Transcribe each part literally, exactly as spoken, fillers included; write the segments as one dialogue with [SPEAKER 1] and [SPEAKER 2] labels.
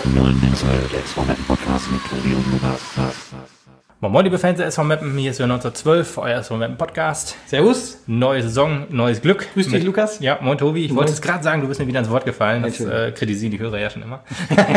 [SPEAKER 1] zum neuen der S V Meppen Podcast mit Tobi und Lukas.
[SPEAKER 2] Moin Moin, liebe Fans der S V Meppen, hier ist wieder neunzehnhundertzwölf, euer S V Meppen Podcast.
[SPEAKER 3] Servus.
[SPEAKER 2] Neue Saison, neues Glück.
[SPEAKER 3] Grüß dich,
[SPEAKER 2] mit,
[SPEAKER 3] Lukas.
[SPEAKER 2] Ja, moin Tobi. Ich
[SPEAKER 3] Moin.
[SPEAKER 2] wollte es gerade sagen, du bist mir wieder ins Wort gefallen. Das äh, kritisieren die Hörer ja schon immer.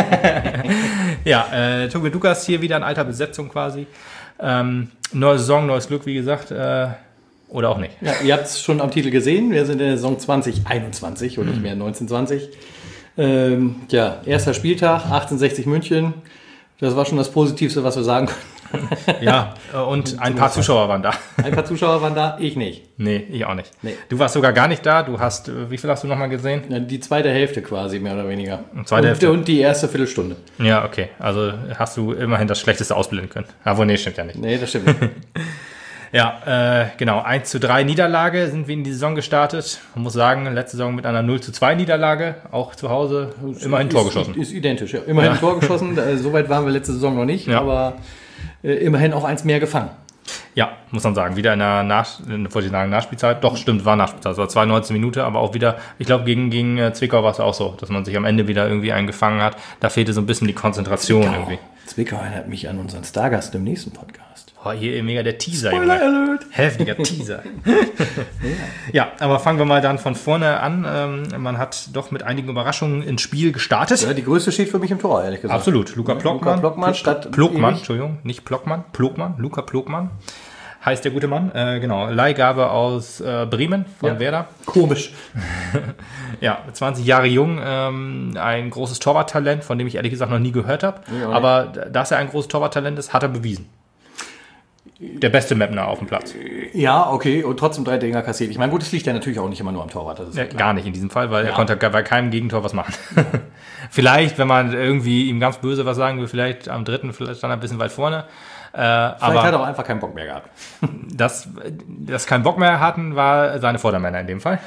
[SPEAKER 2] ja, äh, Tobi und Lukas hier wieder in alter Besetzung quasi. Ähm, neue Saison, neues Glück, wie gesagt. Äh, oder auch nicht.
[SPEAKER 3] Ja, ihr habt es schon am Titel gesehen. Wir sind in der Saison zwanzig einundzwanzig und nicht mehr neunzehn zwanzig. Ähm, ja, erster Spieltag, achtzehnhundertsechzig München. Das war schon das Positivste, was wir sagen können.
[SPEAKER 2] Ja, und ein paar Zuschauer waren da.
[SPEAKER 3] Ein paar Zuschauer waren da, ich nicht.
[SPEAKER 2] Nee, ich auch nicht.
[SPEAKER 3] Nee.
[SPEAKER 2] Du warst sogar gar nicht da. Du hast, wie viel hast du nochmal gesehen?
[SPEAKER 3] Ja, die zweite Hälfte quasi, mehr oder weniger.
[SPEAKER 2] Zweite
[SPEAKER 3] und,
[SPEAKER 2] Hälfte.
[SPEAKER 3] Und die erste Viertelstunde.
[SPEAKER 2] Ja, okay. Also hast du immerhin das Schlechteste ausblenden können. Aber nee, stimmt ja nicht.
[SPEAKER 3] Nee, das stimmt nicht.
[SPEAKER 2] Ja, äh, genau. eins zu drei Niederlage sind wir in die Saison gestartet. Man muss sagen, letzte Saison mit einer null zu zwei Niederlage, auch zu Hause, immerhin ein Tor geschossen.
[SPEAKER 3] Ist, ist identisch, ja. Immerhin
[SPEAKER 2] Ja.
[SPEAKER 3] ein Tor geschossen. Äh, Soweit waren wir letzte Saison noch nicht,
[SPEAKER 2] Ja.
[SPEAKER 3] aber äh, immerhin auch eins mehr gefangen.
[SPEAKER 2] Ja, muss man sagen. Wieder in der Nach wollte ich sagen, Nachspielzeit. Doch, stimmt, war Nachspielzeit. Es war zweiundneunzig Minuten, aber auch wieder, ich glaube, gegen, gegen äh, Zwickau war es auch so, dass man sich am Ende wieder irgendwie eingefangen hat. Da fehlte so ein bisschen die Konzentration
[SPEAKER 3] Zwickau.
[SPEAKER 2] irgendwie.
[SPEAKER 3] Zwickau erinnert mich an unseren Stargast im nächsten Podcast.
[SPEAKER 2] Oh, hier mega der Teaser.
[SPEAKER 3] Spoiler
[SPEAKER 2] Junge.
[SPEAKER 3] Alert!
[SPEAKER 2] Heftiger Teaser. ja, aber fangen wir mal dann von vorne an. Ähm, man hat doch mit einigen Überraschungen ins Spiel gestartet.
[SPEAKER 3] Ja, die größte steht für mich im Tor, ehrlich gesagt.
[SPEAKER 2] Absolut. Luca Plockmann.
[SPEAKER 3] Luca Plockmann statt
[SPEAKER 2] Plogmann,
[SPEAKER 3] Erich.
[SPEAKER 2] Entschuldigung, nicht Plockmann. Plogmann, Luca Plogmann heißt der gute Mann. Äh, genau, Leihgabe aus äh, Bremen von
[SPEAKER 3] Ja.
[SPEAKER 2] Werder.
[SPEAKER 3] Komisch.
[SPEAKER 2] Ja, zwanzig Jahre jung, ähm, ein großes Torwarttalent, von dem ich ehrlich gesagt noch nie gehört habe.
[SPEAKER 3] Ja.
[SPEAKER 2] Aber dass er ein großes Torwarttalent ist, hat er bewiesen. Der beste Mapner auf dem Platz.
[SPEAKER 3] Ja, okay, und trotzdem drei Dinger kassiert. Ich meine, gut, es liegt ja natürlich auch nicht immer nur am Torwart. Das ist
[SPEAKER 2] Ja,
[SPEAKER 3] ja klar.
[SPEAKER 2] gar nicht in diesem Fall, weil
[SPEAKER 3] Ja.
[SPEAKER 2] er konnte bei keinem Gegentor was machen. Vielleicht, wenn man irgendwie ihm ganz böse was sagen will, vielleicht am dritten, vielleicht stand er ein bisschen weit vorne. Äh,
[SPEAKER 3] Vielleicht
[SPEAKER 2] aber
[SPEAKER 3] hat er auch einfach keinen Bock mehr gehabt.
[SPEAKER 2] dass, dass keinen Bock mehr hatten, war seine Vordermänner in dem Fall.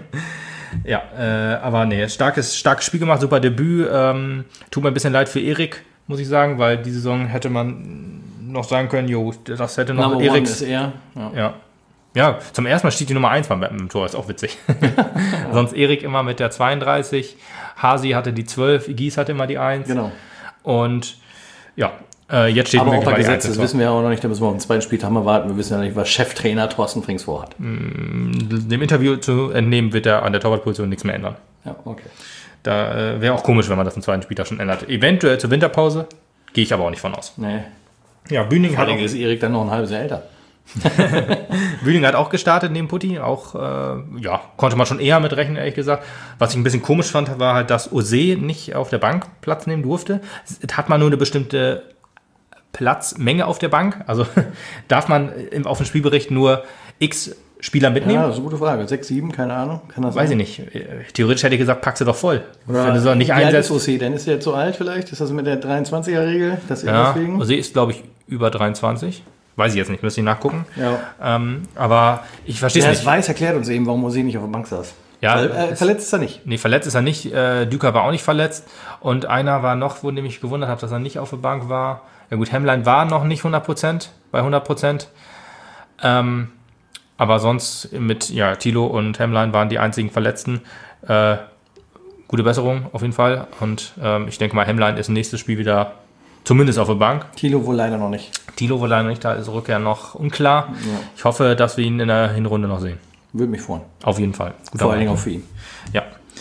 [SPEAKER 2] Ja, ja äh, aber nee, starkes, starkes Spiel gemacht, super Debüt. Ähm, tut mir ein bisschen leid für Erik, muss ich sagen, weil die Saison hätte man noch sagen können, jo, das hätte noch
[SPEAKER 3] Number one
[SPEAKER 2] Eriks.
[SPEAKER 3] ist er. Ja.
[SPEAKER 2] Ja. Ja, zum ersten Mal steht die Nummer eins beim Mappen im Tor, ist auch witzig. Sonst Erik immer mit der zweiunddreißig, Hasi hatte die zwölf, Igis hatte immer die eins.
[SPEAKER 3] Genau.
[SPEAKER 2] Und ja, äh, jetzt steht
[SPEAKER 3] Aber
[SPEAKER 2] mir
[SPEAKER 3] auch bei
[SPEAKER 2] die
[SPEAKER 3] Gesetz,
[SPEAKER 2] eins.
[SPEAKER 3] das wissen wir ja auch noch nicht, da müssen wir auf den zweiten Spieltag mal warten. Wir wissen ja nicht, was Cheftrainer Thorsten Frings vorhat.
[SPEAKER 2] Dem Interview zu entnehmen, wird er an der Torwartposition nichts mehr ändern.
[SPEAKER 3] Ja, okay.
[SPEAKER 2] Da äh, wäre auch komisch, wenn man das im zweiten Spieltag schon ändert. Eventuell zur Winterpause, gehe ich aber auch nicht von aus.
[SPEAKER 3] Nee.
[SPEAKER 2] Ja, Bühning
[SPEAKER 3] Vor
[SPEAKER 2] hat,
[SPEAKER 3] allem
[SPEAKER 2] auch,
[SPEAKER 3] ist Erik dann noch ein halbes Jahr älter.
[SPEAKER 2] Bühning hat auch gestartet neben Putti. Auch, äh, ja, konnte man schon eher mit rechnen, ehrlich gesagt. Was ich ein bisschen komisch fand, war halt, dass Ose nicht auf der Bank Platz nehmen durfte. Es hat man nur eine bestimmte Platzmenge auf der Bank. Also darf man im, auf dem Spielbericht nur x Spieler mitnehmen?
[SPEAKER 3] Ja, das ist eine gute Frage. sechs, sieben, keine Ahnung. Kann das
[SPEAKER 2] Weiß
[SPEAKER 3] sein?
[SPEAKER 2] ich nicht. Theoretisch hätte ich gesagt, pack sie doch voll.
[SPEAKER 3] Oder
[SPEAKER 2] Wenn du sie nicht
[SPEAKER 3] wie alt ist
[SPEAKER 2] einsetzt.
[SPEAKER 3] Ose? Dann ist er zu alt vielleicht? Ist das mit der dreiundzwanziger-Regel? Das
[SPEAKER 2] Ja,
[SPEAKER 3] deswegen?
[SPEAKER 2] Ose ist, glaube ich, über dreiundzwanzig. Weiß ich jetzt nicht, müsste ich nachgucken.
[SPEAKER 3] Ja.
[SPEAKER 2] Ähm, aber ich verstehe
[SPEAKER 3] Wer
[SPEAKER 2] es
[SPEAKER 3] es
[SPEAKER 2] nicht.
[SPEAKER 3] weiß, erklärt uns eben, warum Ose nicht auf der Bank saß.
[SPEAKER 2] Ja,
[SPEAKER 3] Weil, äh,
[SPEAKER 2] es-
[SPEAKER 3] verletzt ist er nicht.
[SPEAKER 2] Nee, verletzt ist er nicht. Äh, Düker war auch nicht verletzt. Und einer war noch, wo ich mich gewundert habe, dass er nicht auf der Bank war. Ja gut, Hemmlein war noch nicht hundert Prozent, bei hundert Prozent. Ähm, aber sonst mit ja, Thilo und Hemmlein waren die einzigen Verletzten. Äh, gute Besserung auf jeden Fall. Und ähm, ich denke mal, Hemmlein ist nächstes Spiel wieder zumindest auf der Bank.
[SPEAKER 3] Thilo wohl leider noch nicht.
[SPEAKER 2] Thilo wohl leider nicht, da ist Rückkehr noch unklar.
[SPEAKER 3] Ja.
[SPEAKER 2] Ich hoffe, dass wir ihn in der Hinrunde noch sehen.
[SPEAKER 3] Würde mich freuen.
[SPEAKER 2] Auf jeden Fall. Guter
[SPEAKER 3] Vor allen Dingen
[SPEAKER 2] Mann.
[SPEAKER 3] auch für ihn.
[SPEAKER 2] Ja.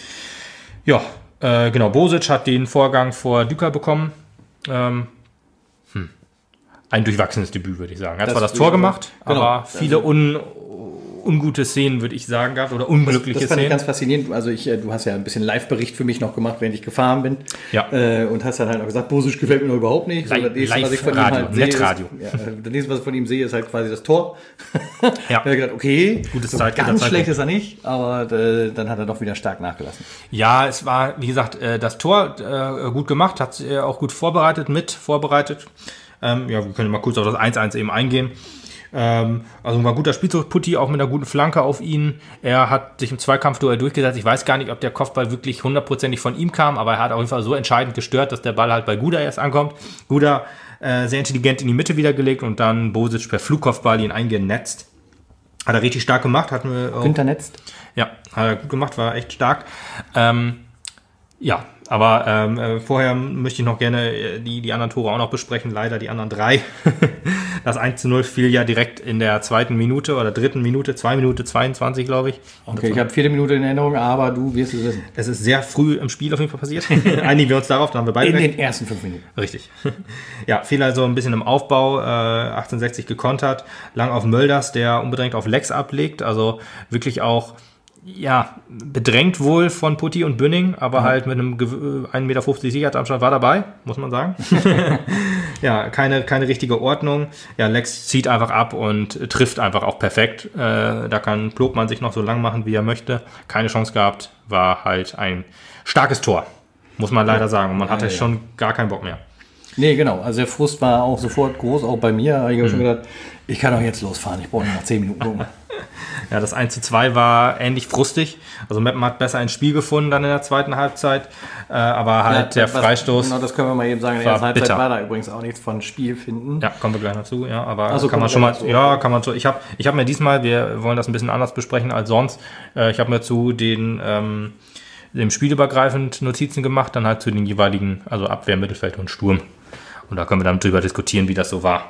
[SPEAKER 2] Ja, äh, genau. Bosic hat den Vorgang vor Düker bekommen. Ähm, hm. Ein durchwachsenes Debüt, würde ich sagen. Er hat
[SPEAKER 3] Das
[SPEAKER 2] zwar das
[SPEAKER 3] will
[SPEAKER 2] Tor
[SPEAKER 3] ich-
[SPEAKER 2] gemacht,
[SPEAKER 3] genau.
[SPEAKER 2] aber viele un, ungute Szenen, würde ich sagen, gehabt oder unglückliche
[SPEAKER 3] Das fand ich
[SPEAKER 2] Szenen.
[SPEAKER 3] ganz faszinierend. Also ich, äh, du hast ja ein bisschen Live-Bericht für mich noch gemacht, während ich gefahren bin.
[SPEAKER 2] Ja.
[SPEAKER 3] Äh, und hast dann halt auch gesagt, Bosic gefällt mir noch überhaupt nicht.
[SPEAKER 2] Li-
[SPEAKER 3] das nächste, was ich von ihm
[SPEAKER 2] Live-Radio,
[SPEAKER 3] halt sehe,
[SPEAKER 2] Netradio.
[SPEAKER 3] Ist, ja, das nächste, was ich von ihm sehe, ist halt quasi das Tor.
[SPEAKER 2] Ja.
[SPEAKER 3] Da habe ich gedacht, okay,
[SPEAKER 2] Gutes
[SPEAKER 3] so
[SPEAKER 2] Zeit- guter
[SPEAKER 3] ganz
[SPEAKER 2] Zeitpunkt.
[SPEAKER 3] schlecht ist er nicht, aber äh, dann hat er doch wieder stark nachgelassen.
[SPEAKER 2] Ja, es war, wie gesagt, äh, das Tor äh, gut gemacht, hat äh, auch gut vorbereitet, mit vorbereitet. Ähm, ja, wir können mal kurz auf das eins eins eben eingehen. Ähm, also war ein guter Spielzug, Putti auch mit einer guten Flanke auf ihn. Er hat sich im Zweikampfduell durchgesetzt. Ich weiß gar nicht, ob der Kopfball wirklich hundertprozentig von ihm kam, aber er hat auf jeden Fall so entscheidend gestört, dass der Ball halt bei Guda erst ankommt. Guda äh, sehr intelligent in die Mitte wiedergelegt und dann Bosic per Flugkopfball ihn eingenetzt. Hat er richtig stark gemacht. Hatten wir auch,
[SPEAKER 3] Günther Netzt.
[SPEAKER 2] ja, hat er gut gemacht, war echt stark. Ähm, Ja, aber ähm, äh, vorher möchte ich noch gerne äh, die, die anderen Tore auch noch besprechen. Leider die anderen drei. Das eins zu null fiel ja direkt in der zweiten Minute oder dritten Minute, zwei Minute zweiundzwanzig, glaube ich.
[SPEAKER 3] Okay, ich habe vierte Minute in Erinnerung, aber du wirst es wissen.
[SPEAKER 2] Es ist sehr früh im Spiel auf jeden Fall passiert. Einigen wir uns darauf, da haben wir beide
[SPEAKER 3] In
[SPEAKER 2] recht.
[SPEAKER 3] den ersten fünf Minuten.
[SPEAKER 2] Richtig. Ja, fiel also ein bisschen im Aufbau, äh, achtzehnhundertsechzig gekontert, lang auf Mölders, der unbedingt auf Lex ablegt, also wirklich auch ja, bedrängt wohl von Putti und Bünning, aber ja. halt mit einem ein Meter fünfzig Sicherheitsabstand war dabei, muss man sagen. Ja, keine, keine richtige Ordnung. Ja, Lex zieht einfach ab und trifft einfach auch perfekt. Äh, da kann Plogmann sich noch so lang machen, wie er möchte. Keine Chance gehabt, war halt ein starkes Tor, muss man leider sagen. Und man hatte ja, ja. schon gar keinen Bock mehr.
[SPEAKER 3] Nee, genau. Also der Frust war auch sofort groß, auch bei mir. Da habe ich mhm. schon gedacht, ich kann auch jetzt losfahren. Ich brauche noch zehn Minuten rum.
[SPEAKER 2] Ja, das eins zu zwei war ähnlich frustig. Also Meppen hat besser ins Spiel gefunden dann in der zweiten Halbzeit. Äh, aber halt ja, der was, Freistoß.
[SPEAKER 3] Genau, das können wir mal eben sagen. In der ersten Halbzeit bitter. War da übrigens auch nichts von Spiel finden.
[SPEAKER 2] Ja, kommen wir gleich dazu. Ja, aber
[SPEAKER 3] also,
[SPEAKER 2] kann man schon mal. Ja, kann man so. Ich habe ich hab mir diesmal, wir wollen das ein bisschen anders besprechen als sonst. Äh, ich habe mir zu den ähm, dem spielübergreifend Notizen gemacht, dann halt zu den jeweiligen, also Abwehr, Mittelfeld und Sturm. Und da können wir dann drüber diskutieren, wie das so war.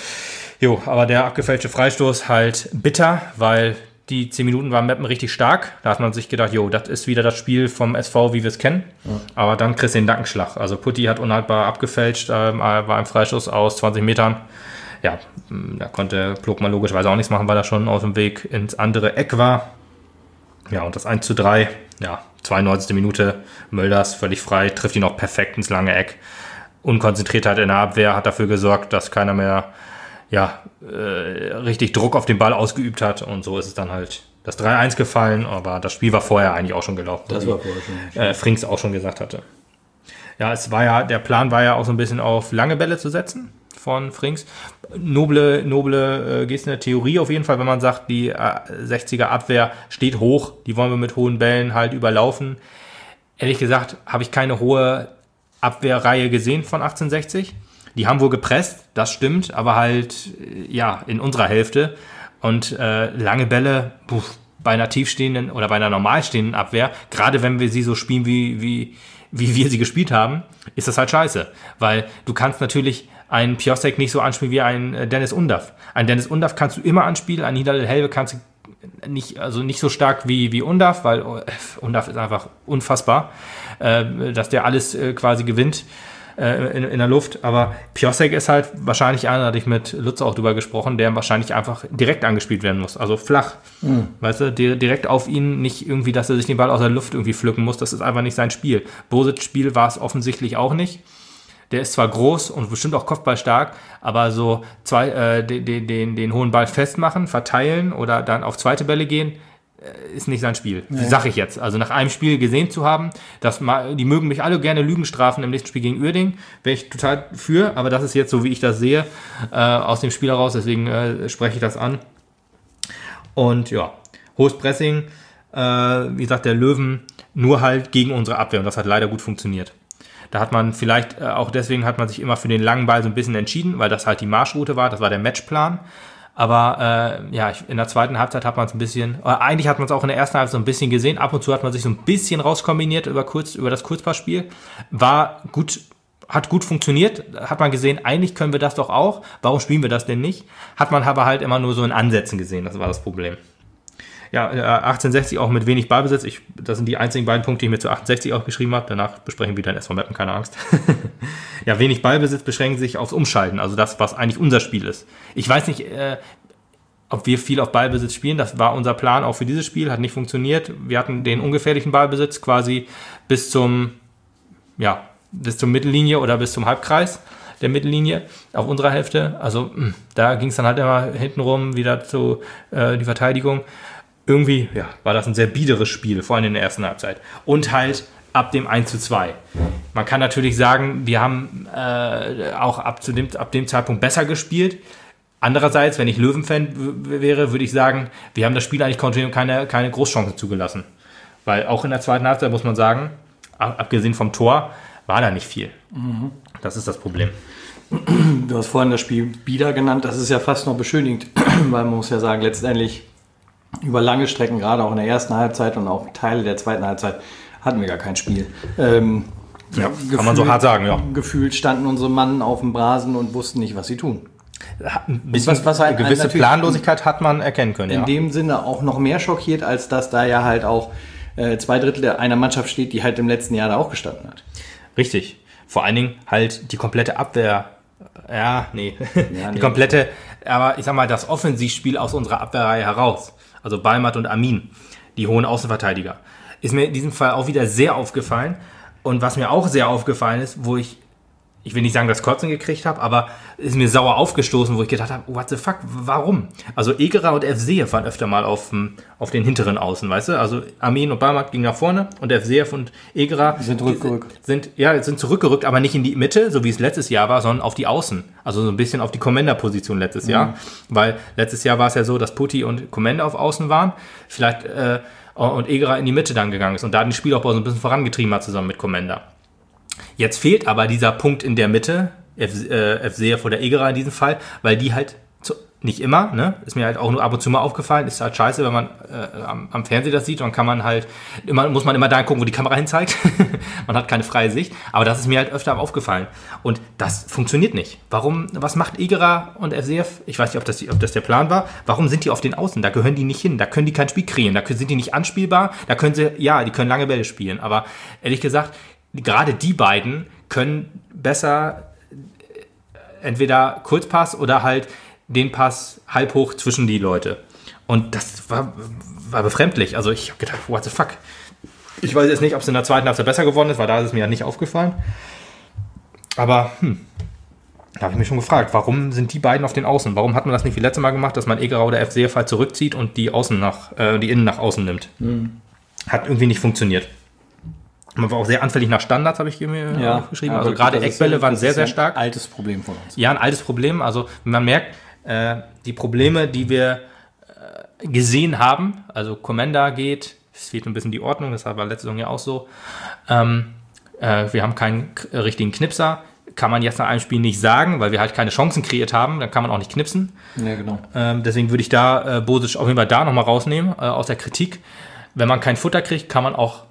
[SPEAKER 2] Jo, aber der abgefälschte Freistoß halt bitter, weil die zehn Minuten waren Meppen richtig stark. Da hat man sich gedacht, jo, das ist wieder das Spiel vom S V, wie wir es kennen. Ja. Aber dann kriegst du den Nackenschlag. Also Putti hat unhaltbar abgefälscht, äh, war im Freistoß aus zwanzig Metern. Ja, da konnte Plogmann logischerweise auch nichts machen, weil er schon auf dem Weg ins andere Eck war. Ja, und das eins zu drei, ja, zweiundneunzigste Minute, Mölders völlig frei, trifft ihn auch perfekt ins lange Eck. Unkonzentriertheit in der Abwehr hat dafür gesorgt, dass keiner mehr ja, äh, richtig Druck auf den Ball ausgeübt hat und so ist es dann halt das drei eins gefallen, aber das Spiel war vorher eigentlich auch schon gelaufen.
[SPEAKER 3] Das war vorher schon.
[SPEAKER 2] Äh, Frings auch schon gesagt hatte. Ja, es war ja, der Plan war ja auch so ein bisschen auf lange Bälle zu setzen von Frings. Noble, noble äh, Geste in der Theorie auf jeden Fall, wenn man sagt, die äh, sechziger Abwehr steht hoch, die wollen wir mit hohen Bällen halt überlaufen. Ehrlich gesagt habe ich keine hohe Abwehrreihe gesehen von achtzehnhundertsechzig. Die haben wohl gepresst, das stimmt, aber halt, ja, in unserer Hälfte. Und äh, lange Bälle, puh, bei einer tiefstehenden oder bei einer normal stehenden Abwehr, gerade wenn wir sie so spielen, wie, wie, wie wir sie gespielt haben, ist das halt scheiße. Weil du kannst natürlich einen Piosek nicht so anspielen wie einen Dennis Undaff. Einen Dennis Undaff kannst du immer anspielen, einen Niederl Helve kannst du nicht, also nicht so stark wie, wie Undaff, weil Undaff ist einfach unfassbar, äh, dass der alles äh, quasi gewinnt. In, in der Luft, aber Piosek ist halt wahrscheinlich einer, da hatte ich mit Lutz auch drüber gesprochen, der wahrscheinlich einfach direkt angespielt werden muss, also flach, mhm. weißt du, direkt auf ihn, nicht irgendwie, dass er sich den Ball aus der Luft irgendwie pflücken muss, das ist einfach nicht sein Spiel. Bosits Spiel war es offensichtlich auch nicht, der ist zwar groß und bestimmt auch kopfballstark, aber so zwei, äh, den, den, den hohen Ball festmachen, verteilen oder dann auf zweite Bälle gehen, ist nicht sein Spiel, nee. Sag ich jetzt. Also nach einem Spiel gesehen zu haben, dass mal, die mögen mich alle gerne Lügen strafen im nächsten Spiel gegen Uerdingen, wäre ich total für, aber das ist jetzt so, wie ich das sehe, äh, aus dem Spiel heraus, deswegen äh, spreche ich das an. Und ja, hohes Pressing, äh, wie gesagt, der Löwen nur halt gegen unsere Abwehr und das hat leider gut funktioniert. Da hat man vielleicht, äh, auch deswegen hat man sich immer für den langen Ball so ein bisschen entschieden, weil das halt die Marschroute war, das war der Matchplan. Aber äh, ja, in der zweiten Halbzeit hat man es ein bisschen, oder eigentlich hat man es auch in der ersten Halbzeit so ein bisschen gesehen. Ab und zu hat man sich so ein bisschen rauskombiniert über, kurz, über das Kurzpassspiel. War gut, hat gut funktioniert. Hat man gesehen, eigentlich können wir das doch auch. Warum spielen wir das denn nicht? Hat man aber halt immer nur so in Ansätzen gesehen. Das war das Problem. Ja, achtzehnhundertsechzig auch mit wenig Ballbesitz. Ich, das sind die einzigen beiden Punkte, die ich mir zu achtzehnhundertsechzig auch geschrieben habe. Danach besprechen wir dann S V Meppen, keine Angst. Ja, wenig Ballbesitz beschränken sich aufs Umschalten. Also das, was eigentlich unser Spiel ist. Ich weiß nicht, äh, ob wir viel auf Ballbesitz spielen. Das war unser Plan auch für dieses Spiel. Hat nicht funktioniert. Wir hatten den ungefährlichen Ballbesitz quasi bis zum, ja, bis zur Mittellinie oder bis zum Halbkreis der Mittellinie auf unserer Hälfte. Also mh, da ging es dann halt immer hintenrum wieder zu äh, die Verteidigung. Irgendwie ja, war das ein sehr biederes Spiel, vor allem in der ersten Halbzeit. Und halt ab dem eins zu zwei. Man kann natürlich sagen, wir haben äh, auch ab, zu dem, ab dem Zeitpunkt besser gespielt. Andererseits, wenn ich Löwen-Fan w- wäre, würde ich sagen, wir haben das Spiel eigentlich kontinuierlich keine, keine Großchance zugelassen. Weil auch in der zweiten Halbzeit muss man sagen, ab, abgesehen vom Tor, war da nicht viel. Mhm. Das ist das Problem.
[SPEAKER 3] Du hast vorhin das Spiel bieder genannt. Das ist ja fast noch beschönigend, weil man muss ja sagen, letztendlich über lange Strecken, gerade auch in der ersten Halbzeit und auch Teile der zweiten Halbzeit, hatten wir gar kein Spiel. Ähm,
[SPEAKER 2] Ja, kann man so hart sagen, ja.
[SPEAKER 3] Gefühlt standen unsere Mannen auf dem Rasen und wussten nicht, was sie tun.
[SPEAKER 2] Ein bisschen,
[SPEAKER 3] Was- was halt
[SPEAKER 2] eine gewisse
[SPEAKER 3] natürlich
[SPEAKER 2] Planlosigkeit hat man erkennen können,
[SPEAKER 3] In
[SPEAKER 2] ja.
[SPEAKER 3] dem Sinne auch noch mehr schockiert, als dass da ja halt auch äh, zwei Drittel einer Mannschaft steht, die halt im letzten Jahr da auch gestanden hat.
[SPEAKER 2] Richtig. Vor allen Dingen halt die komplette Abwehr. Ja, nee.
[SPEAKER 3] Ja, nee.
[SPEAKER 2] Die komplette, aber ich sag mal, das Offensivspiel aus unserer Abwehrreihe heraus. Also Balmat und Amin, die hohen Außenverteidiger. Ist mir in diesem Fall auch wieder sehr aufgefallen. Und was mir auch sehr aufgefallen ist, wo ich, ich will nicht sagen, das Kotzen gekriegt habe, aber ist mir sauer aufgestoßen, wo ich gedacht habe, what the fuck, warum? Also Egerer und Evseev waren öfter mal auf, dem- auf den hinteren Außen, weißt du? Also Amin und Balmat gingen nach vorne und Evseev und Egerer
[SPEAKER 3] Sind rückgerückt.
[SPEAKER 2] Sind, ja, sind zurückgerückt, aber nicht in die Mitte, so wie es letztes Jahr war, sondern auf die Außen. Also so ein bisschen auf die Commander-Position letztes Jahr. Weil letztes Jahr war es ja so, dass Putti und Commander auf Außen waren. Vielleicht, äh, und Egerer in die Mitte dann gegangen ist und da den Spielaufbau so ein bisschen vorangetrieben hat zusammen mit Commander. Jetzt fehlt aber dieser Punkt in der Mitte, F- äh, Evseev oder Egerer in diesem Fall, weil die halt, zu, nicht immer, ne, ist mir halt auch nur ab und zu mal aufgefallen, ist halt scheiße, wenn man äh, am, am Fernseher das sieht, dann kann man halt, immer, muss man immer da gucken, wo die Kamera hinzeigt, man hat keine freie Sicht, aber das ist mir halt öfter aufgefallen und das funktioniert nicht. Warum, was macht Egerer und Evseev? Ich weiß nicht, ob das, die- ob das der Plan war, warum sind die auf den Außen? Da gehören die nicht hin, da können die kein Spiel kreieren, da können, sind die nicht anspielbar, da können sie, ja, die können lange Bälle spielen, aber ehrlich gesagt, gerade die beiden können besser entweder Kurzpass oder halt den Pass halb hoch zwischen die Leute. Und das war, war befremdlich. Also ich habe gedacht, what the fuck? Ich weiß jetzt nicht, ob es in der zweiten Halbzeit besser geworden ist, weil da ist es mir ja nicht aufgefallen. Aber hm, da habe ich mich schon gefragt, warum sind die beiden auf den Außen? Warum hat man das nicht wie letztes Mal gemacht, dass man Egerer oder Evseev halt zurückzieht und die Außen nach, äh, die Innen nach außen nimmt?
[SPEAKER 3] Mhm.
[SPEAKER 2] Hat irgendwie nicht funktioniert. Man war auch sehr anfällig nach Standards, habe ich mir aufgeschrieben. Also gerade Eckbälle waren sehr, sehr stark.
[SPEAKER 3] Ein altes Problem von uns.
[SPEAKER 2] Ja, ein altes Problem. Also man merkt, äh, die Probleme, die wir äh, gesehen haben, also Commander geht, es fehlt ein bisschen die Ordnung, das war letzte Saison ja auch so. Ähm, äh, wir haben keinen k- richtigen Knipser, kann man jetzt nach einem Spiel nicht sagen, weil wir halt keine Chancen kreiert haben, dann kann man auch nicht knipsen.
[SPEAKER 3] Ja, genau.
[SPEAKER 2] Ähm, deswegen würde ich da äh, Bosic auf jeden Fall da nochmal rausnehmen, äh, aus der Kritik. Wenn man kein Futter kriegt, kann man auch,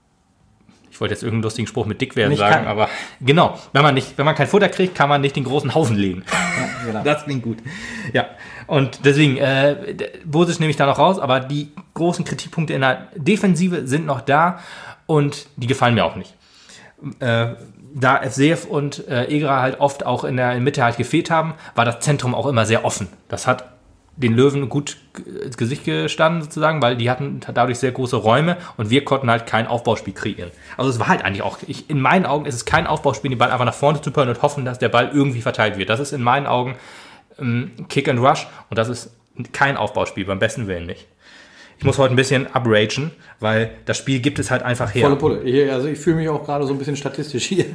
[SPEAKER 2] ich wollte jetzt irgendeinen lustigen Spruch mit dick werden
[SPEAKER 3] Nicht
[SPEAKER 2] sagen,
[SPEAKER 3] kann.
[SPEAKER 2] aber genau, wenn man nicht, wenn man kein Futter kriegt, kann man nicht den großen Haufen legen.
[SPEAKER 3] Ja, genau.
[SPEAKER 2] Das klingt gut. Ja, und deswegen, äh, d- Bosic nehme ich da noch raus, aber die großen Kritikpunkte in der Defensive sind noch da und die gefallen mir auch nicht. Äh, da Evseev und äh, Egerer halt oft auch in der Mitte halt gefehlt haben, war das Zentrum auch immer sehr offen. Das hat den Löwen gut g- ins Gesicht gestanden sozusagen, weil die hatten dadurch sehr große Räume und wir konnten halt kein Aufbauspiel kreieren. Also es war halt eigentlich auch, ich, in meinen Augen ist es kein Aufbauspiel, den Ball einfach nach vorne zu pölen und hoffen, dass der Ball irgendwie verteilt wird. Das ist in meinen Augen ähm, Kick and Rush und das ist kein Aufbauspiel, beim besten Willen nicht. Ich muss heute ein bisschen upragen, weil das Spiel gibt es halt einfach her.
[SPEAKER 3] Volle Pulle. Ich, also ich fühle mich auch gerade so ein bisschen statistisch hier.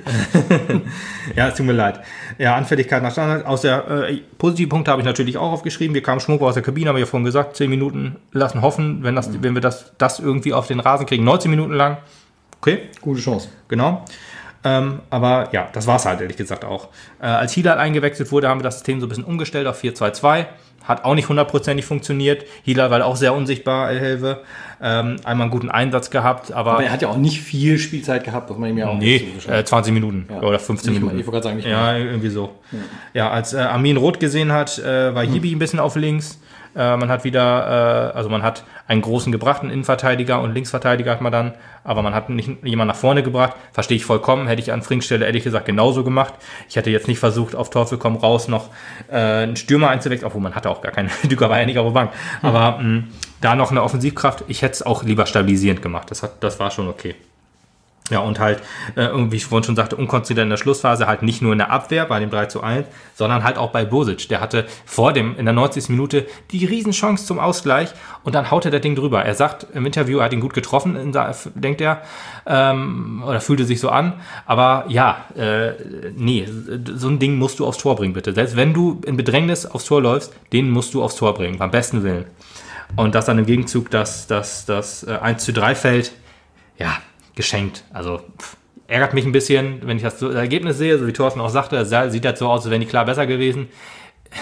[SPEAKER 2] Ja, es tut mir leid. Ja, Anfälligkeit nach Standard. Aus der äh, positiven Punkte habe ich natürlich auch aufgeschrieben. Wir kamen schmuck aus der Kabine, haben wir ja vorhin gesagt, zehn Minuten lassen hoffen, wenn, das, mhm. wenn wir das, das irgendwie auf den Rasen kriegen. neunzehn Minuten lang. Okay,
[SPEAKER 3] Gute Chance.
[SPEAKER 2] genau. Ähm, aber ja, das war es halt ehrlich gesagt auch. Äh, als Hilal eingewechselt wurde, haben wir das System so ein bisschen umgestellt auf vier zwei zwei. Hat auch nicht hundertprozentig funktioniert. Hilal war auch sehr unsichtbar, Elhelve. Ähm, einmal einen guten Einsatz gehabt, aber,
[SPEAKER 3] Aber er hat ja auch nicht viel Spielzeit gehabt, muss man ihm ja auch
[SPEAKER 2] nee,
[SPEAKER 3] nicht zugeschreiben.
[SPEAKER 2] äh, zwanzig Minuten
[SPEAKER 3] Ja.
[SPEAKER 2] oder fünfzehn
[SPEAKER 3] Nicht mal,
[SPEAKER 2] Minuten.
[SPEAKER 3] ich wollte gerade sagen, nicht
[SPEAKER 2] Ja, irgendwie so. Ja, als äh, Armin Roth gesehen hat, äh, war Hibi ein bisschen auf links. Äh, man hat wieder, äh, also man hat einen großen gebracht, einen Innenverteidiger und Linksverteidiger hat man dann, aber man hat nicht jemanden nach vorne gebracht. Verstehe ich vollkommen, hätte ich an Frinks Stelle ehrlich gesagt genauso gemacht. Ich hätte jetzt nicht versucht, auf Teufel komm raus noch äh, einen Stürmer einzuwechseln, obwohl man hatte auch gar keine, Düker war ja nicht auf der Bank. Aber mh, da noch eine Offensivkraft, ich hätte es auch lieber stabilisierend gemacht. Das, hat, das war schon okay. Ja, und halt, äh, wie ich vorhin schon sagte, unkonzentriert in der Schlussphase, halt nicht nur in der Abwehr bei dem drei zu eins, sondern halt auch bei Bosic. Der hatte vor dem, in der neunzigsten Minute, die Riesenchance zum Ausgleich und dann haut er das Ding drüber. Er sagt im Interview, er hat ihn gut getroffen, in, denkt er, ähm, oder fühlte sich so an. Aber ja, äh, nee, so ein Ding musst du aufs Tor bringen, bitte. Selbst wenn du in Bedrängnis aufs Tor läufst, den musst du aufs Tor bringen, beim besten Willen. Und das dann im Gegenzug, dass das, das äh, eins zu drei fällt, ja, geschenkt. Also pff, ärgert mich ein bisschen, wenn ich das, so, das Ergebnis sehe, so wie Thorsten auch sagte, das sieht halt so aus, als wären die klar besser gewesen.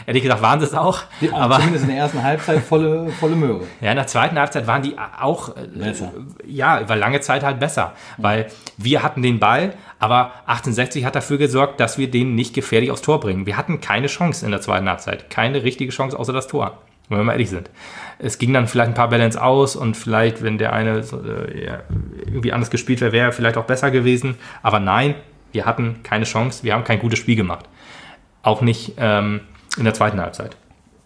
[SPEAKER 2] Ehrlich gesagt waren sie es auch.
[SPEAKER 3] Die,
[SPEAKER 2] aber
[SPEAKER 3] zumindest in der ersten Halbzeit volle, volle Möhre.
[SPEAKER 2] Ja, in der zweiten Halbzeit waren die auch
[SPEAKER 3] Besser.
[SPEAKER 2] Äh, ja, über lange Zeit halt besser. Mhm. Weil wir hatten den Ball, aber achtzehnhundertsechzig hat dafür gesorgt, dass wir den nicht gefährlich aufs Tor bringen. Wir hatten keine Chance in der zweiten Halbzeit. Keine richtige Chance außer das Tor. Wenn wir mal ehrlich sind. Es ging dann vielleicht ein paar Bälle ins Aus und vielleicht, wenn der eine so, äh, ja, irgendwie anders gespielt wäre, wäre er vielleicht auch besser gewesen. Aber nein, wir hatten keine Chance. Wir haben kein gutes Spiel gemacht. Auch nicht ähm, in der zweiten Halbzeit.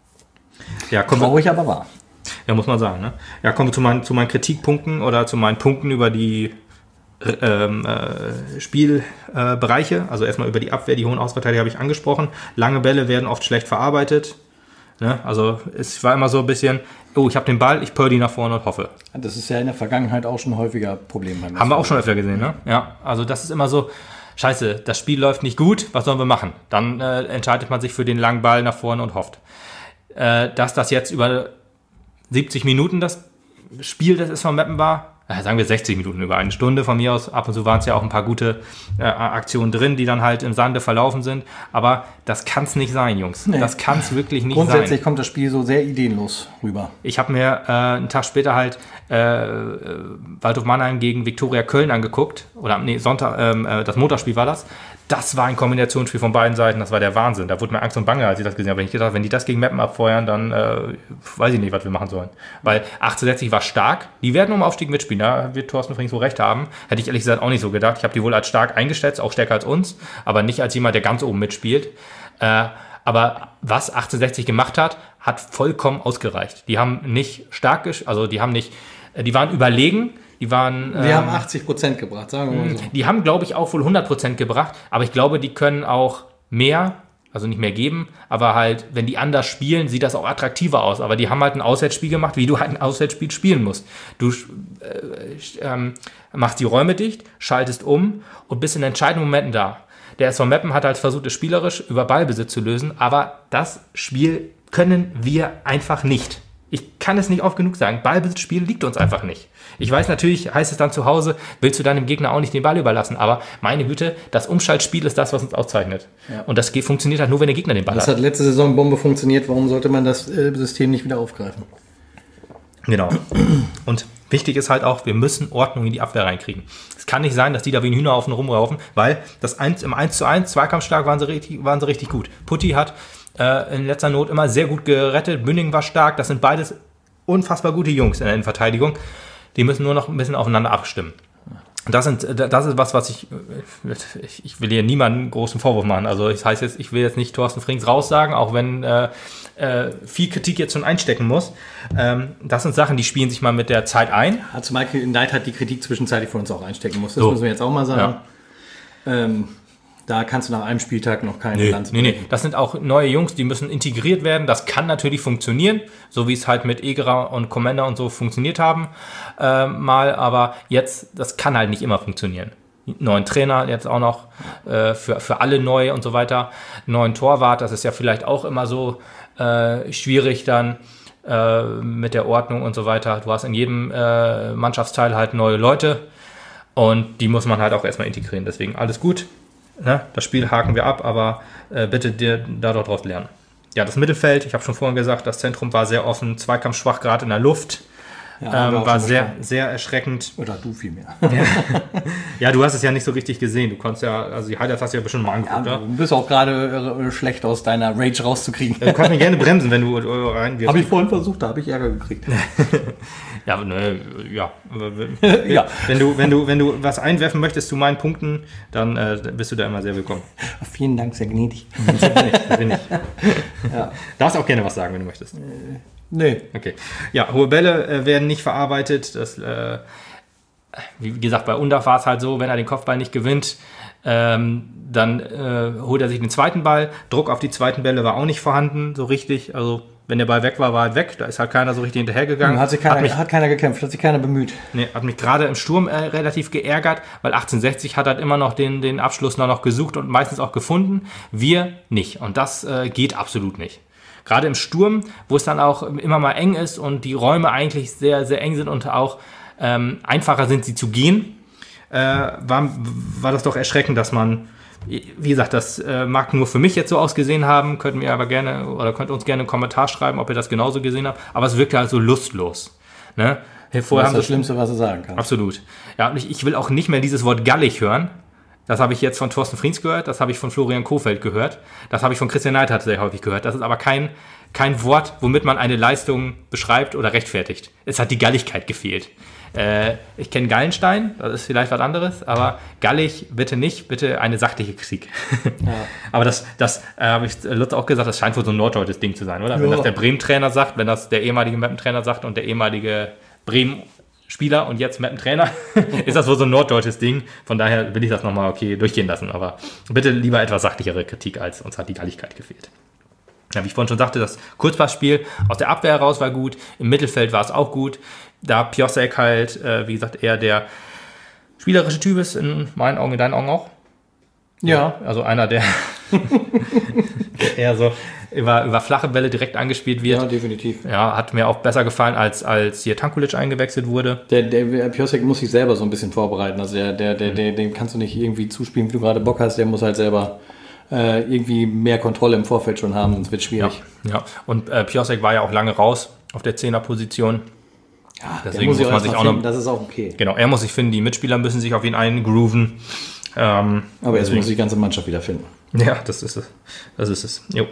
[SPEAKER 2] Ja,
[SPEAKER 3] Traurig aber wahr.
[SPEAKER 2] Ja, muss man sagen. Ne? Ja, kommen wir zu meinen, zu meinen Kritikpunkten oder zu meinen Punkten über die ähm, äh, Spielbereiche. Äh, also erstmal über die Abwehr, die hohen Außenverteidiger habe ich angesprochen. Lange Bälle werden oft schlecht verarbeitet. Ne? Also es war immer so ein bisschen, oh, ich habe den Ball, ich pöll die nach vorne und hoffe.
[SPEAKER 3] Das ist ja in der Vergangenheit auch schon häufiger Problem.
[SPEAKER 2] Haben wir auch schon öfter gesehen, ne? Ja, also das ist immer so, scheiße, das Spiel läuft nicht gut, was sollen wir machen? Dann äh, entscheidet man sich für den langen Ball nach vorne und hofft. Äh, dass das jetzt über siebzig Minuten das Spiel des S V Meppen war, äh, sagen wir sechzig Minuten, über eine Stunde von mir aus. Ab und zu waren es ja auch ein paar gute äh, Aktionen drin, die dann halt im Sande verlaufen sind. Aber das kann es nicht sein, Jungs. Nee. Das kann es wirklich nicht
[SPEAKER 3] Grundsätzlich sein.
[SPEAKER 2] Grundsätzlich
[SPEAKER 3] kommt das Spiel so sehr ideenlos rüber.
[SPEAKER 2] Ich habe mir äh, einen Tag später halt äh, Waldhof Mannheim gegen Viktoria Köln angeguckt. Oder nee, Sonntag, äh, das Montagsspiel war das. Das war ein Kombinationsspiel von beiden Seiten, das war der Wahnsinn. Da wurde mir Angst und Bange, als ich das gesehen habe. Wenn ich gedacht, wenn die das gegen Meppen abfeuern, dann äh, weiß ich nicht, was wir machen sollen. Weil achtzehnhundertsechzig war stark, die werden um Aufstieg mitspielen, da wird Thorsten Frings wohl recht haben. Hätte ich ehrlich gesagt auch nicht so gedacht. Ich habe die wohl als stark eingeschätzt, auch stärker als uns, aber nicht als jemand, der ganz oben mitspielt. Äh, aber was achtzehnhundertsechzig gemacht hat, hat vollkommen ausgereicht. Die haben nicht stark, gesch- also die haben nicht, die waren überlegen. Die waren,
[SPEAKER 3] wir ähm, haben achtzig Prozent gebracht, sagen wir mal so.
[SPEAKER 2] Die haben, glaube ich, auch wohl hundert Prozent gebracht, aber ich glaube, die können auch mehr, also nicht mehr geben, aber halt, wenn die anders spielen, sieht das auch attraktiver aus. Aber die haben halt ein Auswärtsspiel gemacht, wie du halt ein Auswärtsspiel spielen musst. Du äh, ähm, machst die Räume dicht, schaltest um und bist in entscheidenden Momenten da. Der S V Meppen hat halt versucht, es spielerisch über Ballbesitz zu lösen, aber das Spiel können wir einfach nicht. Ich kann es nicht oft genug sagen. Ballbesitzspiel liegt uns einfach nicht. Ich weiß natürlich, heißt es dann zu Hause, willst du deinem Gegner auch nicht den Ball überlassen. Aber meine Güte, das Umschaltspiel ist das, was uns auszeichnet. Ja. Und das funktioniert halt nur, wenn der Gegner den Ball
[SPEAKER 3] das
[SPEAKER 2] hat.
[SPEAKER 3] Das hat letzte Saison Bombe funktioniert. Warum sollte man das äh, System nicht wieder aufgreifen?
[SPEAKER 2] Genau. Und wichtig ist halt auch, wir müssen Ordnung in die Abwehr reinkriegen. Es kann nicht sein, dass die da wie ein Hühnerhaufen rumlaufen, weil das eins, im eins zu eins Zweikampfschlag waren sie richtig, waren sie richtig gut. Putti hat äh, in letzter Not immer sehr gut gerettet. Bünding war stark. Das sind beides unfassbar gute Jungs in der Innenverteidigung. Die müssen nur noch ein bisschen aufeinander abstimmen. Das, sind, das ist was, was ich, ich will hier niemanden großen Vorwurf machen. Also das heißt jetzt, ich will jetzt nicht Thorsten Frings raussagen, auch wenn äh, äh, viel Kritik jetzt schon einstecken muss. Ähm, das sind Sachen, die spielen sich mal mit der Zeit ein.
[SPEAKER 3] Also Michael Knight hat die Kritik zwischenzeitlich von uns auch einstecken muss. Das
[SPEAKER 2] so.
[SPEAKER 3] Müssen wir jetzt auch mal sagen. Ja. Ähm, da kannst du nach einem Spieltag noch keine
[SPEAKER 2] nee,
[SPEAKER 3] Lanze
[SPEAKER 2] nee, nee. Das sind auch neue Jungs, die müssen integriert werden. Das kann natürlich funktionieren, so wie es halt mit Egerer und Commander und so funktioniert haben äh, mal. Aber jetzt, das kann halt nicht immer funktionieren. Neuen Trainer jetzt auch noch äh, für, für alle neu und so weiter. Neuen Torwart, das ist ja vielleicht auch immer so äh, schwierig dann äh, mit der Ordnung und so weiter. Du hast in jedem äh, Mannschaftsteil halt neue Leute und die muss man halt auch erstmal integrieren. Deswegen alles gut. Ne, das Spiel haken wir ab, aber äh, bitte dir da daraus lernen. Ja, das Mittelfeld, ich habe schon vorhin gesagt, das Zentrum war sehr offen, zweikampfschwach gerade in der Luft. Ja, ähm, war sehr, sehr erschreckend.
[SPEAKER 3] Oder du vielmehr.
[SPEAKER 2] Ja. Ja, du hast es ja nicht so richtig gesehen. Du konntest ja, also die Highlights hast du ja bestimmt mal angeguckt.
[SPEAKER 3] Ja, du bist auch gerade äh, schlecht aus deiner Rage rauszukriegen.
[SPEAKER 2] Du kannst mich gerne bremsen, wenn du äh, rein wirst.
[SPEAKER 3] Habe ich vorhin versucht, da habe ich Ärger gekriegt.
[SPEAKER 2] Ja, ne, ja.
[SPEAKER 3] Ja.
[SPEAKER 2] Wenn du, wenn du, wenn du was einwerfen möchtest zu meinen Punkten, dann äh, bist du da immer sehr willkommen.
[SPEAKER 3] Vielen Dank, sehr gnädig.
[SPEAKER 2] So bin ich. So bin ich. Ja. Darfst auch gerne was sagen, wenn du möchtest.
[SPEAKER 3] Äh, nee.
[SPEAKER 2] Okay. Ja, hohe Bälle äh, werden nicht verarbeitet. Das, äh, wie gesagt, bei Undaff war es halt so, wenn er den Kopfball nicht gewinnt, ähm, dann äh, holt er sich den zweiten Ball. Druck auf die zweiten Bälle war auch nicht vorhanden, so richtig. Also wenn der Ball weg war, war er weg. Da ist halt keiner so richtig hinterhergegangen.
[SPEAKER 3] Hat sich keiner,
[SPEAKER 2] hat mich,
[SPEAKER 3] hat keiner gekämpft, hat sich keiner bemüht.
[SPEAKER 2] Nee, hat mich gerade im Sturm äh, relativ geärgert, weil achtzehnhundertsechzig hat halt immer noch den, den Abschluss noch, noch gesucht und meistens auch gefunden. Wir nicht. Und das äh, geht absolut nicht. Gerade im Sturm, wo es dann auch immer mal eng ist und die Räume eigentlich sehr, sehr eng sind und auch ähm, einfacher sind, sie zu gehen, äh, war, war das doch erschreckend, dass man, wie gesagt, das äh, mag nur für mich jetzt so ausgesehen haben, könnten wir aber gerne, oder könnt uns gerne einen Kommentar schreiben, ob ihr das genauso gesehen habt, aber es wirkte halt so lustlos. Ne?
[SPEAKER 3] Vorher das ist das Schlimmste, was du sagen kannst.
[SPEAKER 2] Absolut. Ja, und ich, ich will auch nicht mehr dieses Wort gallig hören. Das habe ich jetzt von Thorsten Friens gehört, das habe ich von Florian Kohfeldt gehört, das habe ich von Christian Neidhardt sehr häufig gehört. Das ist aber kein, kein Wort, womit man eine Leistung beschreibt oder rechtfertigt. Es hat die Galligkeit gefehlt. Äh, ich kenne Gallenstein, das ist vielleicht was anderes, aber gallig bitte nicht, bitte eine sachliche Kritik. Ja. Aber das, das äh, habe ich Lutz auch gesagt, das scheint wohl so ein norddeutsches Ding zu sein, oder? Ja. Wenn das der Bremen-Trainer sagt, wenn das der ehemalige Meppen-Trainer sagt und der ehemalige Bremen-Spieler und jetzt Meppen-Trainer, ist das wohl so ein norddeutsches Ding. Von daher will ich das nochmal okay durchgehen lassen, aber bitte lieber etwas sachlichere Kritik, als uns hat die Galligkeit gefehlt. Ja, wie ich vorhin schon sagte, das Kurzpassspiel aus der Abwehr heraus war gut, im Mittelfeld war es auch gut. Da Piosek halt, äh, wie gesagt, eher der spielerische Typ ist, in meinen Augen, in deinen Augen auch.
[SPEAKER 3] Ja.
[SPEAKER 2] Also einer, der, der eher so über, über flache Bälle direkt angespielt wird.
[SPEAKER 3] Ja, definitiv.
[SPEAKER 2] Ja, hat mir auch besser gefallen, als, als hier Tankulic eingewechselt wurde.
[SPEAKER 3] Der, der Piosek muss sich selber so ein bisschen vorbereiten. Also der, der, der, der, dem kannst du nicht irgendwie zuspielen, wie du gerade Bock hast. Der muss halt selber äh, irgendwie mehr Kontrolle im Vorfeld schon haben, sonst wird es schwierig.
[SPEAKER 2] Ja, ja. Und äh, Piosek war ja auch lange raus auf der Zehnerposition.
[SPEAKER 3] Ja, deswegen muss, muss man sich auch finden, noch. Das ist auch okay.
[SPEAKER 2] Genau, er muss sich finden, die Mitspieler müssen sich auf ihn eingrooven. Ähm,
[SPEAKER 3] Aber jetzt muss die ganze Mannschaft wieder finden.
[SPEAKER 2] Ja, das ist es. Das ist es. Jo.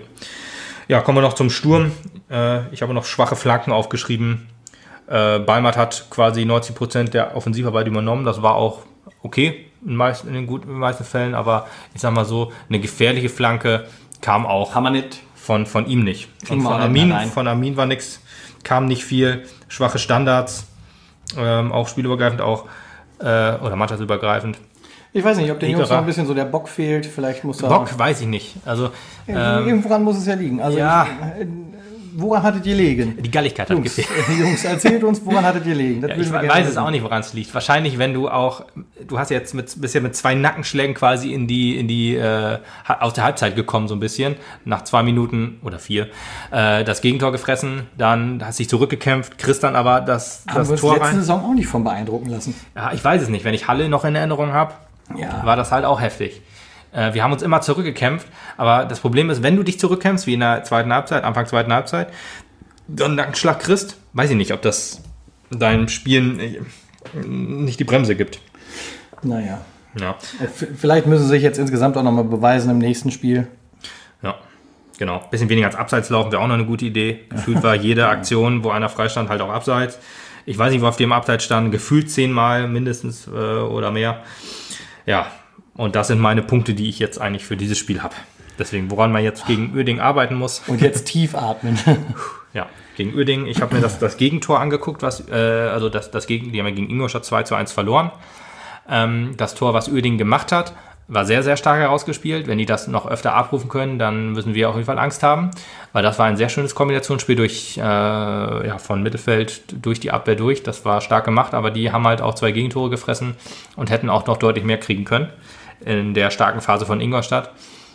[SPEAKER 2] Ja, kommen wir noch zum Sturm. Äh, ich habe noch schwache Flanken aufgeschrieben. Äh, Beimert hat quasi neunzig Prozent der Offensivarbeit übernommen. Das war auch okay in, meist, in den guten, in den meisten Fällen. Aber ich sag mal so, eine gefährliche Flanke kam auch
[SPEAKER 3] Haben wir nicht.
[SPEAKER 2] Von, von ihm nicht. Und von, Armin, von Armin war nichts. Kam nicht viel, schwache Standards, ähm, auch spielübergreifend auch, äh, oder mannschaftsübergreifend.
[SPEAKER 3] Ich weiß nicht, ob den Jungs noch ein bisschen so der Bock fehlt, vielleicht muss er...
[SPEAKER 2] Bock weiß ich nicht. Also,
[SPEAKER 3] ähm, irgendworan muss es ja liegen. Also
[SPEAKER 2] ja.
[SPEAKER 3] Ich, woran hattet ihr liegen?
[SPEAKER 2] Die Galligkeit hat gefehlt.
[SPEAKER 3] Jungs, erzählt uns, woran hattet ihr liegen?
[SPEAKER 2] Ja, ich weiß es auch nicht, woran es liegt. Wahrscheinlich, wenn du auch, du hast jetzt mit, bisher mit zwei Nackenschlägen quasi in die, in die, äh, aus der Halbzeit gekommen, so ein bisschen, nach zwei Minuten oder vier, äh, das Gegentor gefressen, dann hast dich zurückgekämpft, kriegst dann aber das, das
[SPEAKER 3] aber
[SPEAKER 2] Tor rein.
[SPEAKER 3] letzte Saison auch nicht von beeindrucken lassen.
[SPEAKER 2] Ja, ich weiß es nicht. Wenn ich Halle noch in Erinnerung habe, ja. war das halt auch heftig. Äh, wir haben uns immer zurückgekämpft, aber das Problem ist, wenn du dich zurückkämpfst, wie in der zweiten Halbzeit, Anfang zweiten Halbzeit, dann einen Nackenschlag kriegst, weiß ich nicht, ob das deinem Spielen nicht die Bremse gibt.
[SPEAKER 3] Naja.
[SPEAKER 2] Ja.
[SPEAKER 3] Vielleicht müssen sie sich jetzt insgesamt auch nochmal beweisen im nächsten Spiel.
[SPEAKER 2] Ja, genau. Bisschen weniger als Abseits laufen wäre auch noch eine gute Idee. Gefühlt war jede Aktion, wo einer freistand, halt auch Abseits. Ich weiß nicht, wo auf dem Abseits stand, gefühlt zehnmal mindestens äh, oder mehr. Ja, und das sind meine Punkte, die ich jetzt eigentlich für dieses Spiel habe. Deswegen, woran man jetzt gegen Uerdingen arbeiten muss.
[SPEAKER 3] Und jetzt tief atmen.
[SPEAKER 2] Ja, gegen Uerdingen. Ich habe mir das, das Gegentor angeguckt, was, äh, also das, das Gegen, die haben ja gegen Ingolstadt zwei zu eins verloren. Ähm, das Tor, was Uerdingen gemacht hat, war sehr, sehr stark herausgespielt. Wenn die das noch öfter abrufen können, dann müssen wir auf jeden Fall Angst haben. Weil das war ein sehr schönes Kombinationsspiel durch, äh, ja, von Mittelfeld durch die Abwehr durch. Das war stark gemacht, aber die haben halt auch zwei Gegentore gefressen und hätten auch noch deutlich mehr kriegen können in der starken Phase von Ingolstadt.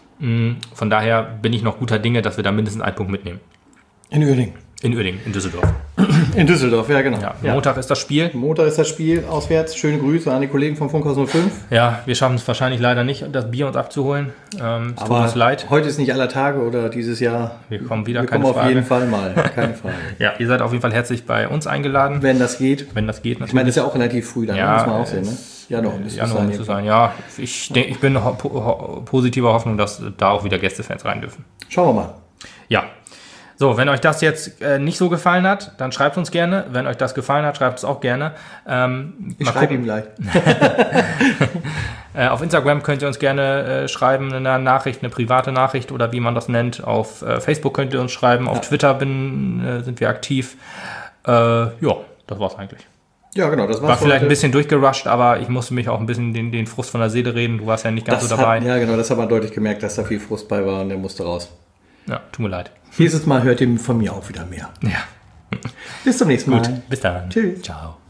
[SPEAKER 2] Von daher bin ich noch guter Dinge, dass wir da mindestens einen Punkt mitnehmen.
[SPEAKER 3] In Uerdingen.
[SPEAKER 2] In Uerdingen, in Düsseldorf.
[SPEAKER 3] In Düsseldorf, ja genau.
[SPEAKER 2] Ja, Montag ja. ist das Spiel.
[SPEAKER 3] Montag ist das Spiel auswärts. Schöne Grüße an die Kollegen vom Funkhaus null fünf.
[SPEAKER 2] Ja, wir schaffen es wahrscheinlich leider nicht, das Bier uns abzuholen. Ähm, es
[SPEAKER 3] Aber
[SPEAKER 2] tut uns leid.
[SPEAKER 3] Heute ist nicht aller Tage oder dieses Jahr.
[SPEAKER 2] Wir kommen wieder,
[SPEAKER 3] wir
[SPEAKER 2] keine
[SPEAKER 3] kommen
[SPEAKER 2] Frage.
[SPEAKER 3] auf jeden Fall mal, keine Frage.
[SPEAKER 2] Ja, ihr seid auf jeden Fall herzlich bei uns eingeladen.
[SPEAKER 3] Wenn das geht.
[SPEAKER 2] Wenn das geht, natürlich.
[SPEAKER 3] Ich meine, das ist ja auch relativ früh dann,
[SPEAKER 2] ja,
[SPEAKER 3] muss man auch sehen, ne? Januar müsste
[SPEAKER 2] Januar
[SPEAKER 3] sein.
[SPEAKER 2] Müsste sein. Ja, ich, denk, ich bin ho- ho- positiver Hoffnung, dass da auch wieder Gästefans rein dürfen.
[SPEAKER 3] Schauen wir mal.
[SPEAKER 2] Ja. So, wenn euch das jetzt äh, nicht so gefallen hat, dann schreibt uns gerne. Wenn euch das gefallen hat, schreibt es auch gerne. Ähm,
[SPEAKER 3] ich schreibe ihm gleich.
[SPEAKER 2] äh, auf Instagram könnt ihr uns gerne äh, schreiben, eine Nachricht, eine private Nachricht oder wie man das nennt. Auf äh, Facebook könnt ihr uns schreiben. Auf ja. Twitter bin, äh, sind wir aktiv. Äh, ja, das war's eigentlich.
[SPEAKER 3] Ja, genau, das war's.
[SPEAKER 2] War vielleicht heute ein bisschen durchgerusht, aber ich musste mich auch ein bisschen den, den Frust von der Seele reden. Du warst ja nicht ganz
[SPEAKER 3] das
[SPEAKER 2] so dabei.
[SPEAKER 3] Hat, ja, genau, das hat man deutlich gemerkt, dass da viel Frust bei war und der musste raus.
[SPEAKER 2] Ja, tut mir leid.
[SPEAKER 3] Dieses Mal hört ihr von mir auch wieder mehr.
[SPEAKER 2] Ja.
[SPEAKER 3] Bis zum nächsten Mal.
[SPEAKER 2] Gut, bis dann.
[SPEAKER 3] Tschüss.
[SPEAKER 2] Ciao.